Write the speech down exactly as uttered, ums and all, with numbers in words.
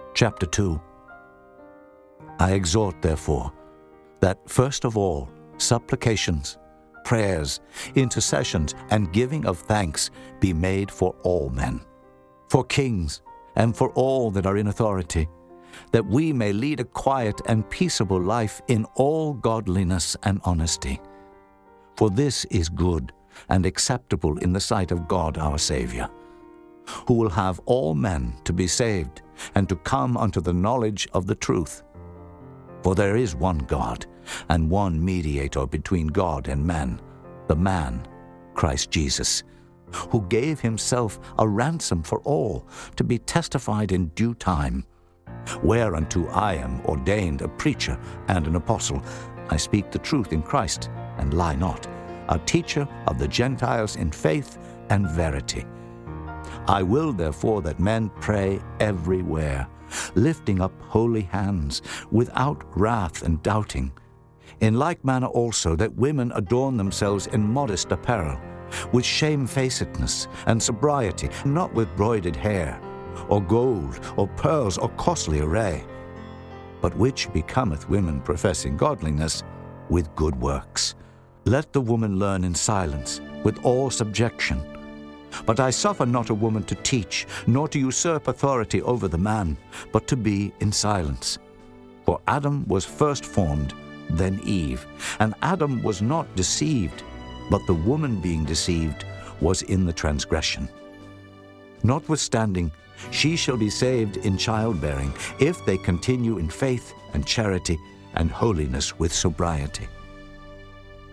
Chapter two. I exhort, therefore, that first of all supplications, prayers, intercessions, and giving of thanks be made for all men, for kings, and for all that are in authority, that we may lead a quiet and peaceable life in all godliness and honesty. For this is good and acceptable in the sight of God our Saviour, who will have all men to be saved and to come unto the knowledge of the truth. For there is one God, and one mediator between God and men, the man, Christ Jesus, who gave himself a ransom for all, to be testified in due time. Whereunto I am ordained a preacher and an apostle. I speak the truth in Christ, and lie not, a teacher of the Gentiles in faith and verity. I will therefore that men pray everywhere, lifting up holy hands, without wrath and doubting. In like manner also that women adorn themselves in modest apparel, with shamefacedness and sobriety, not with broided hair, or gold, or pearls, or costly array, but which becometh women professing godliness with good works. Let the woman learn in silence, with all subjection. But I suffer not a woman to teach, nor to usurp authority over the man, but to be in silence. For Adam was first formed, then Eve. And Adam was not deceived, but the woman being deceived was in the transgression. Notwithstanding, she shall be saved in childbearing, if they continue in faith and charity and holiness with sobriety.